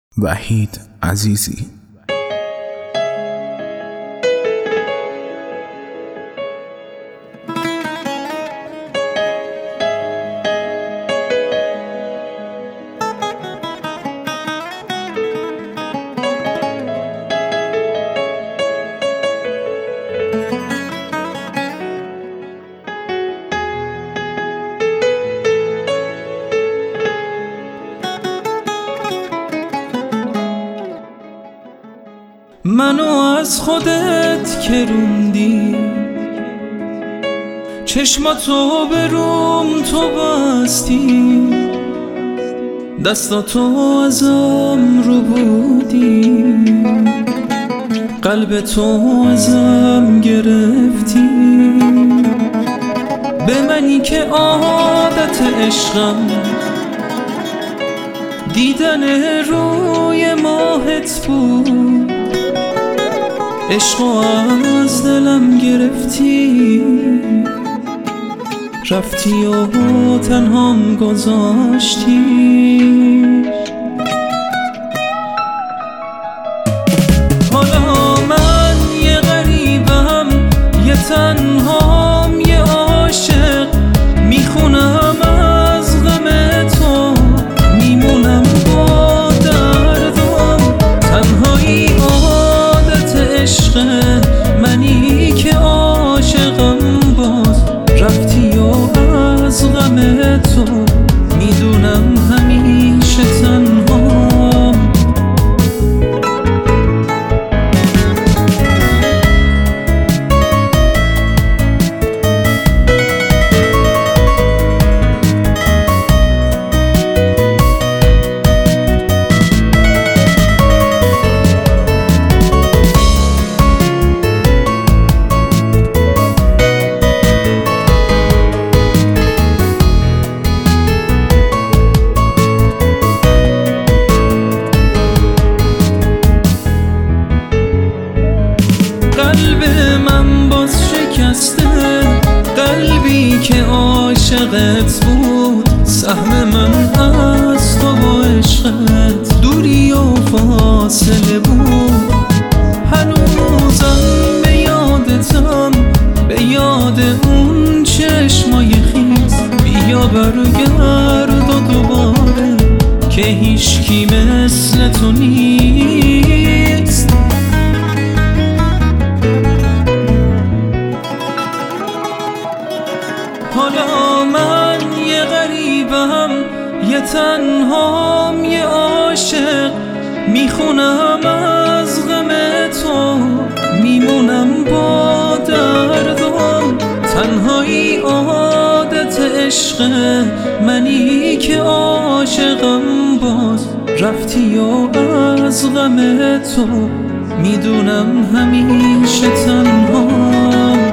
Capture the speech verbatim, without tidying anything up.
وحید عزیزی. منو از خودت که روندی، چشماتو به روم تو بستی، دستاتو ازم رو بودی، قلب تو ازم گرفتی. به منی که عادت عشقم دیدن روی ماهت بود، عشقو از دلم گرفتی، رفتی و تنهام گذاشتی. حالا من یه غریبم، یه تنهام، یه عاشق، میخونم از غم تو، میمونم با دردم. تنهایی عادت عشق منی که عاشقم، باز رفتی و از غم تو میدونم همیشه تنهام. قلب من باز شکسته، قلبی که عاشقت بود. سهم من از تو و عشقت دوری و فاصله بود. هنوزم به یادتم، به یاد اون چشمای خیز. بیا برگرد و دوباره که هیچکی مثل تو نیست. حالا من یه غریبم، یه تنهام، یه عاشق، میخونم از غم تو، میمونم با دردم. تنهایی عادت عشق منی که عاشقم، باز رفتی و از غم تو میدونم همیشه تنهام.